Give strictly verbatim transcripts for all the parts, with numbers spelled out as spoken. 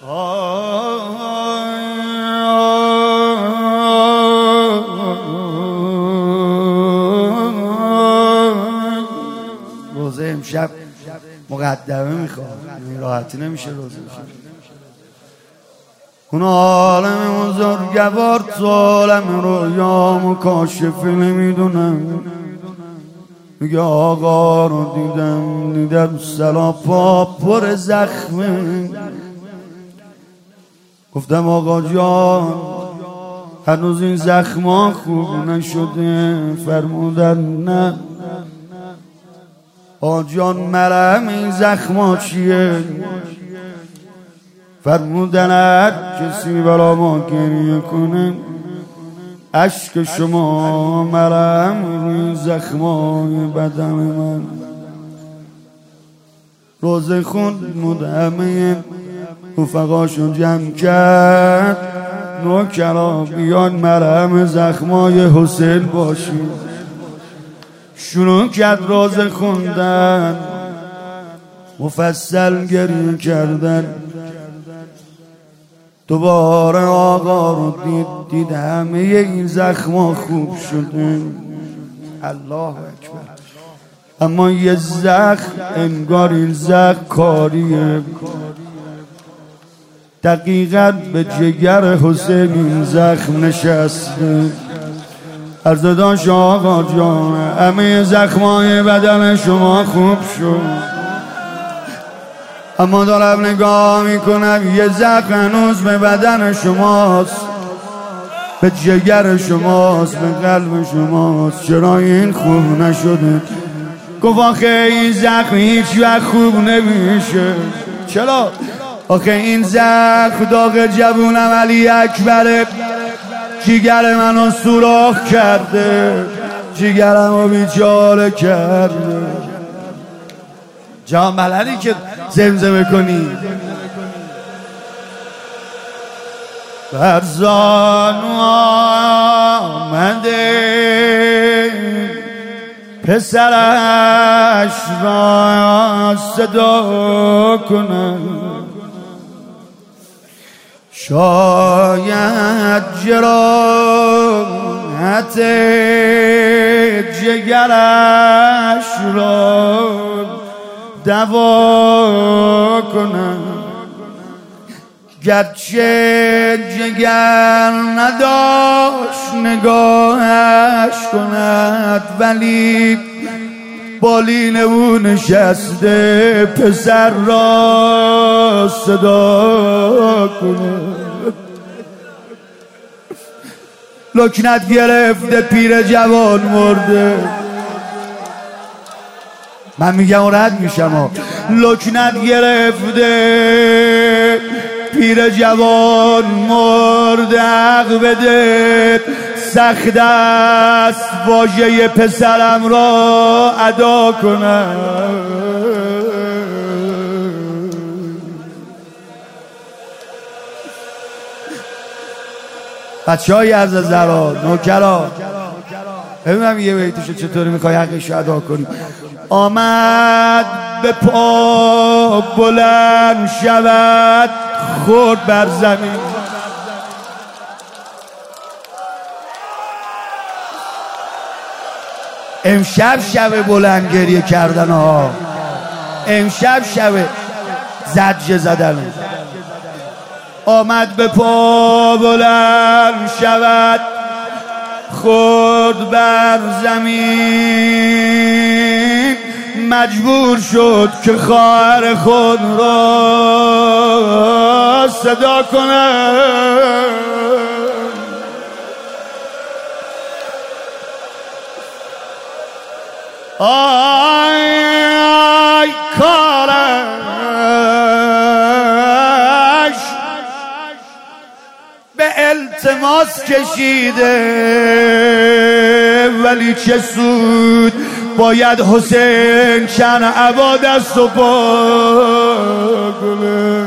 روزه امشب مقدمه میخواد، راحتی نمیشه روزه شب. اون عالم بزرگوار تو عالم رویام و کاشفی نمیدونم. میگه آقا رو دیدم دیدم سلاپا پر زخمه. گفتم آقا جان هنوز این زخما خوب نشده. فرمودن نه آقا جان مرهم این زخما چیه؟ فرمودن هر کسی برا ما گریه کنه اشک شما مرهم روی زخمای بدن من. روزه خوند همه رفقاشو جمع کرد. نوکرا بیان مرهم زخمای حسین باشی. شروع کرد روزه خوندن، مفصل گریه کردن. دوباره آقا رو دید دید همه این زخما خوب شده. الله اکبر. اما یه زخم انگار این زخم کاریه. دقیقاً به جگر حسین این زخم نشسته. عرض داشت آقا جان همه زخمای بدن شما خوب شد، اما دارم نگاه میکنم یه زخم هنوز به بدن شماست، به جگر شماست، به قلب شماست. چرا این خوب نشده؟ گفت آخه این زخم هیچ وقت خوب نمیشه. چرا؟ آخه این زخم داغ جوونم علی اکبره. جگر منو سوراخ کرده، جگرمو بیچاره کرده. جان بلدی که زمزمه کنی. فرزانو آمده پسرش را صدا کنه. شاید جراحت جگرش را دوا کنم. گرچه جگر نداشت نگاهش کند، ولی بالین او نشسته پسر را صدا کند. لکنت گرفته پیر جوان مرده. من میگم رد میشم. لکنت گرفته پیر جوان مرده. حق بده سخت است واژه پسرم را ادا کنم. بچه های عرض زرا نوکرا ببینم یه بیتشو چطوری میخوای حقش ادا کنی. آمد به پا بلند شود خورد بر زمین. امشب شب بلند گریه کردن ها. امشب شب زجه زدن. آمد به پا بلند شود خورد بر زمین. مجبور شد که خواهر خود را صدا کند. آی آی کارش به التماس کشیده، ولی چه سود باید حسین چند عبا دست و پا کنه.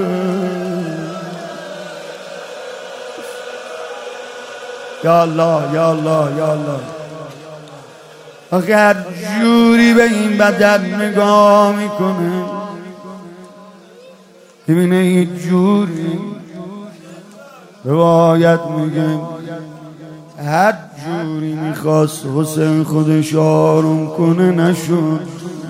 یا الله یا الله یا الله. اگر جوری به این بدن نگاه میکنه ببینه هیچ جوری روایت میگه هر جوری میخواست حسین خودش آروم کنه نشد،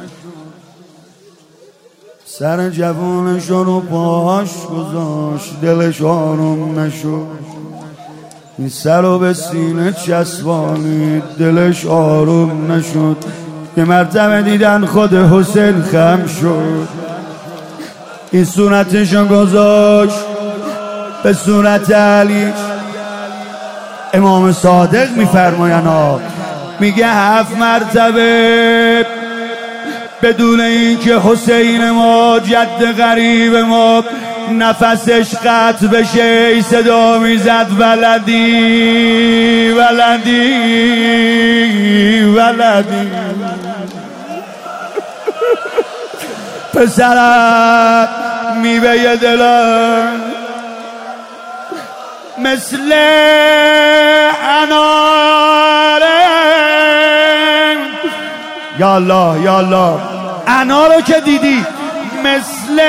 سر جوانش رو پاهاش گذاشت دلش آروم نشد، این سر رو به سینه چسبانید دلش آروم نشد. یه مرتبه دیدن خود حسین خم شد، این صورتش رو گذاشت به صورت علی. امام صادق میفرماین میگه هفت مرتبه بدون اینکه حسین ما جد غریب ما نفسش قطع بشه ای صدا میزد ولدی ولدی ولدی پسرم میوه دلم مثل اناره. یا الله یا الله، انار رو که دیدی مثل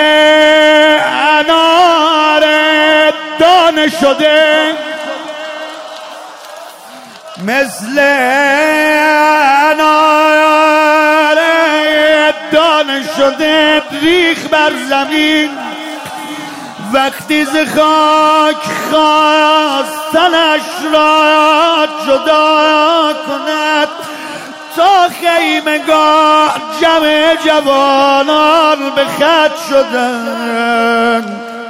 انار دانه شده، مثل انار دانه شده ریخ بر زمین. وقتی ز خاک خواستنش را جدا کند تا خیمگاه جمع جوانان به خط شدن.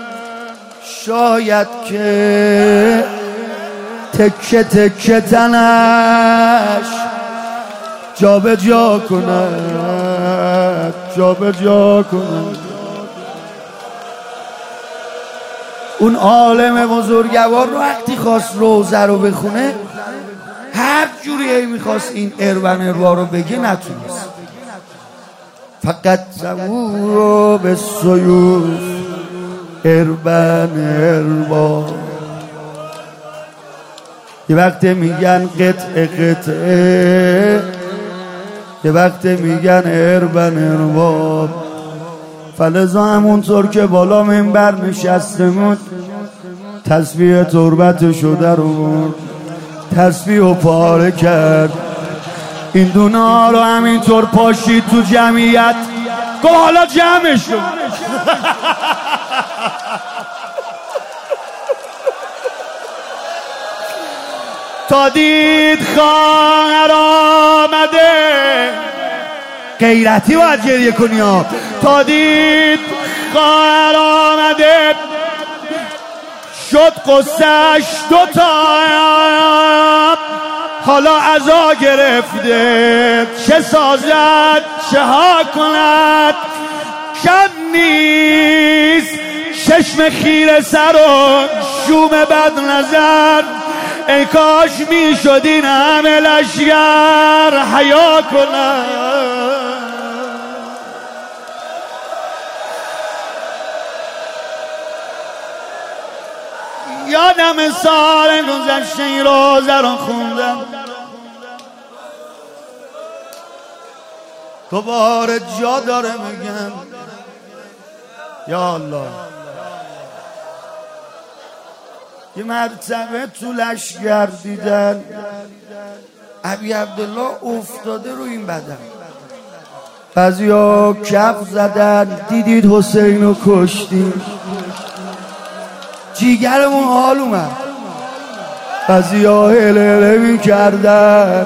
شاید که تکه تکه تنش جا به جا کند جا به جا کند. اون عالم بزرگوار رو وقتی خواست روزه رو بخونه هر جوری میخواست این ارون اروا رو بگه نتونست، فقط زبور رو به سیوف ارون اروا. یه وقت میگن قطعه قطعه، یه وقت میگن ارون اروا. فلذا همونطور که بالا منبر نشسته بود تسبیح تربت شده رو بود، تسبیح و پاره کرد، این دونه ها رو همینطور پاشید تو جمعیت. گو حالا جمع شد. تا دید خواهر آمده، غیرتی باید گریه کنی ها. تا دید خواهر آمده شد قصهش دوتا، حالا عزا گرفته چه سازد چه ها کند. کم نیست چشم خیره سر و شوم بد نظر، ای کاش می شد این همه لشگر حیا کند. یادم سال گذشته این روزه رو خوندم، دوباره جا داره میگم یا الله. یه مرتبه تو لشگر دیدن ابی عبدالله افتاده رو این بدن، بعضی ها کف زدن دیدید حسین رو کشتیم، جیگرمون حال اومد. بعضی ها هله هله می کردن،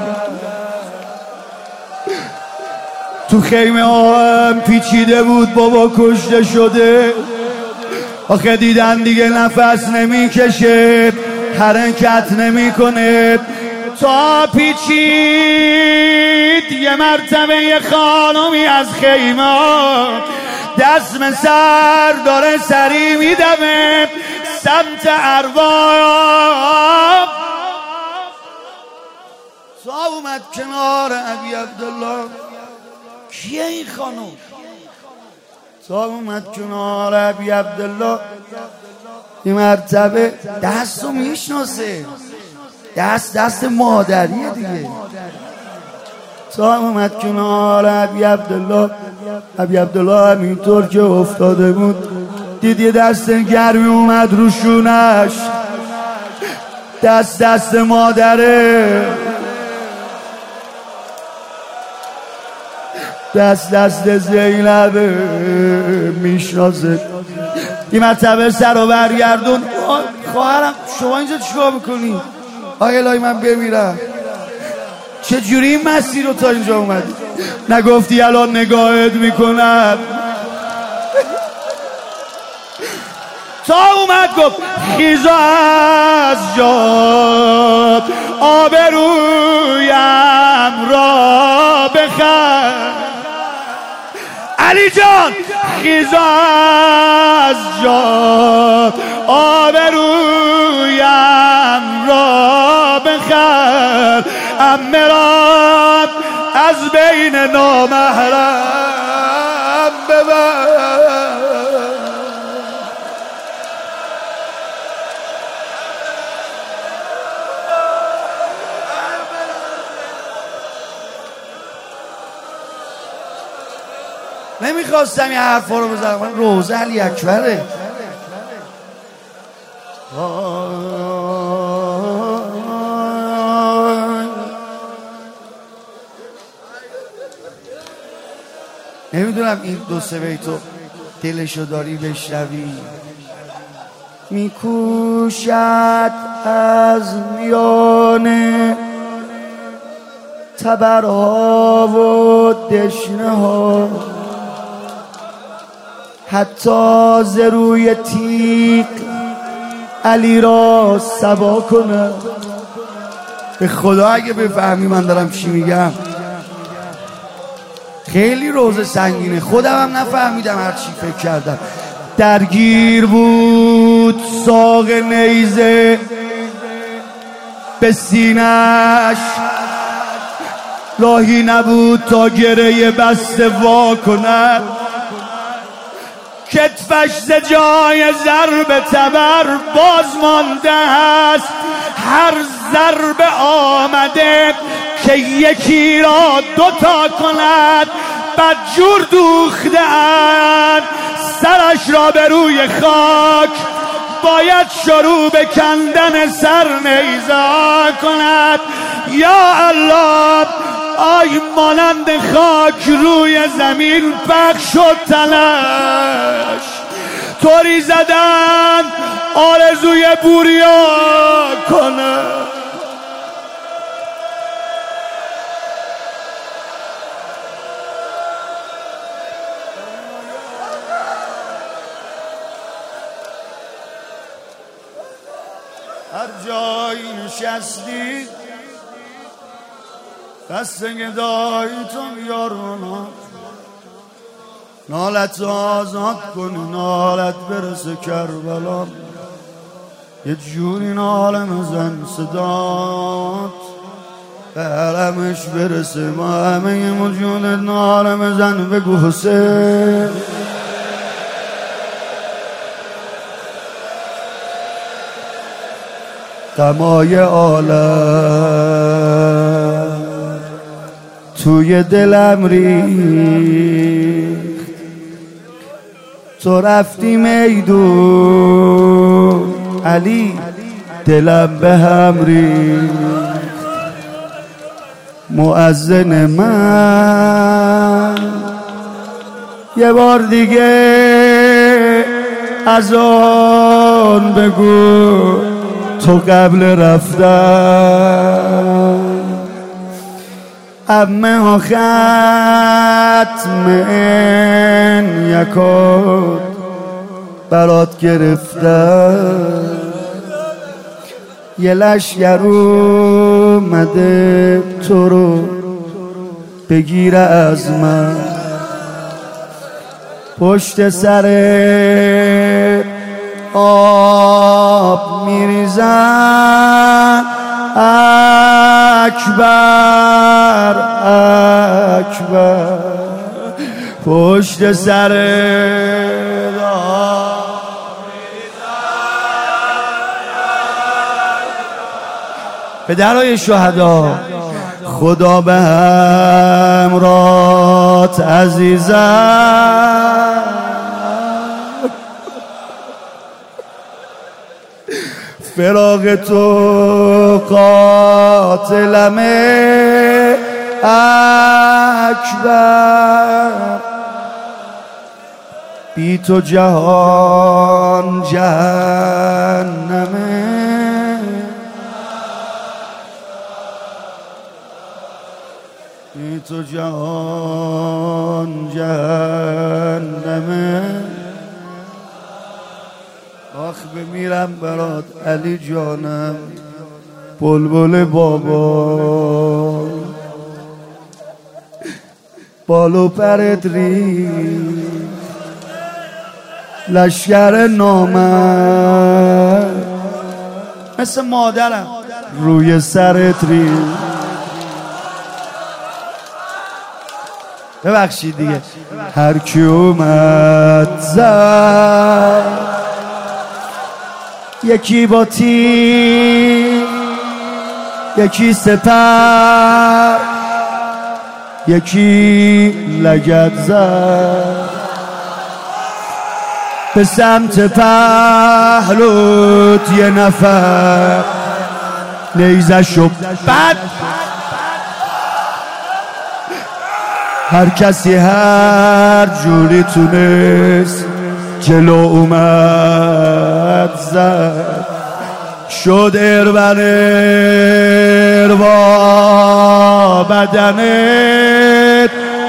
تو خیمه ها هم پیچیده بود بابا کشته شده. آخه دیدن دیگه نفس نمی کشه حرکت نمی کنه تا پیچید. یه مرتبه یه خانمی از خیمه دست به سر داره سری می دمه سمت ارواح. تا اومد کنار ابی عبدالله، کیه این خانم؟ تا اومد کنار ابی عبدالله این مرتبه دست رو میشناسه، دست دست مادریه دیگه. تا اومد کنار ابی عبدالله، ابی عبدالله همینطور که افتاده بود دید یه دست گرمی اومد روشونش، دست دست مادره، دست دست زینبه میشناسه. این مرتبه سر رو برگردون. خواهرم شما اینجا چیکار میکنی؟ آقای الهی من بمیرم. چجوری این مسیر رو تا اینجا اومدی؟ نگفتی الان نگاهت میکنم؟ تا اومد گفت خیزا از جاد آبرویم را بخر. علی جان خیزا از جاد آبرویم را بخر، عمه را از بین نامحرم ببر. نمیخواستم این حرفا رو بزنم، من روزه علی اکبره. نمیدونم این دو سه بیتو دلشو داری بشنوی. میکوشد از میانه تبرها و دشنه ها، حتی ز روی تیغ علی را سبا کنه. به خدا اگه بفهمی من دارم چی میگم. خیلی روزه سنگینه، خودم هم نفهمیدم هر چی فکر کردم. درگیر بود ساق نیزه به سینش، راهی نبود تا گره بسته وا کند. کتفش ز جای ضرب تبر باز مانده است، هر ضربه آمده که یکی را دوتا کند. بدجور دوخته اند سرش را به روی خاک، باید شروع به کندن سر نیزا کند. یا الله، آی مانند خاک روی زمین پخش شد تنش، طوری زدن آرزوی بوریا کنه. هر جایی نشستی دست گداییتون یارونا، نالت آزاد کنی، نالت برسه کربلا. یه جوری ناله مزن صدات به علمش برسه، با همه موجودت ناله مزن بگو حسین. غمای عالم توی دلم ریخت، تو رفتی میدون علی دلم به هم ریخت. مؤذن من یه بار دیگه اذان بگو، تو قبل رفتن امه ها ختم یکات برات گرفتن. یه لشگر اومده تو رو بگیره از من، پشت سر آب میریزن. اکبر اکبر پشت سر آب میریزن. پدرای شهدا خدا به همراهت عزیزم. فراق تو قاتلمه اکبر، بی تو جهان جهنمه. بی تو جهان جهنمه. آخ بمیرم برات علی جانم، بلبل بابا، بالو پرت ریخت لشگر نامرد، مثل مادرم روی سرت ریخت. ببخشید دیگه. هر کی اومد زد، یکی با تیر، یکی سپر، یکی لگد زد به سمت پهلوت. یه نفر نیزشو بد، هر کسی هر جوری تونست جلو اومد زد، شد ارور اروا بدنت.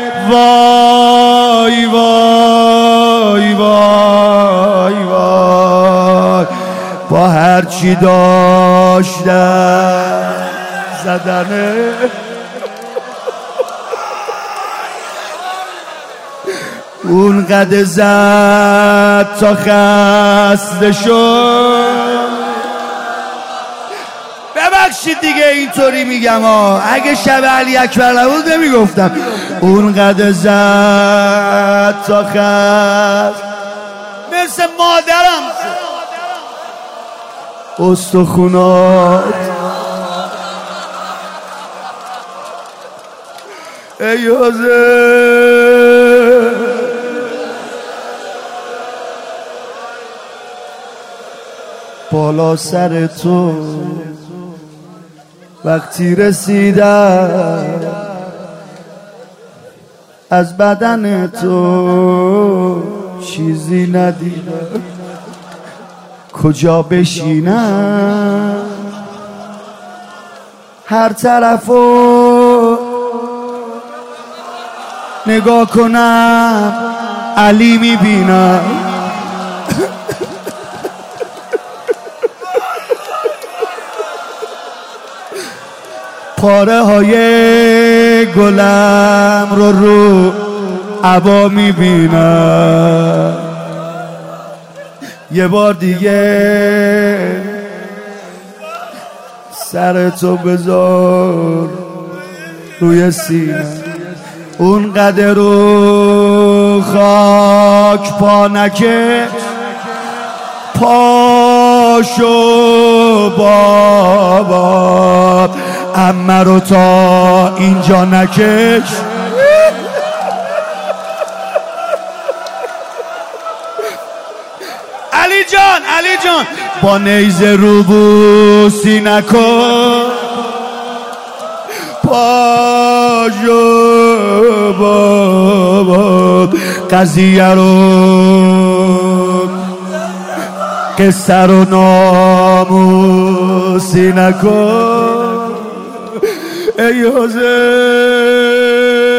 وای وای وای وای، با هر چی داشتن زدنت. اون قد زد تا خسته شد. ببخشید دیگه اینطوری میگم ها، اگه شب علی اکبر نبود نمیگفتم. اون قد زد تا خست، مثل مادرم استخونات. ای حضر بالا سر تو وقتی رسیدم، از بدن تو چیزی ندیدم. کجا بشینم هر طرفو نگاه کنم علی میبینم. پاره های گلم رو رو عبا میبینم. یه بار دیگه سر تو بذار روی سینه، اون قدر رو خاک پا نکش. پاشو بابا امه رو تا اینجا نکش. علی جان علی جان با نیزه رو بوسی نکن. پاشو بابا قضیه رو قصه رو ناموسی نکن. ای حضر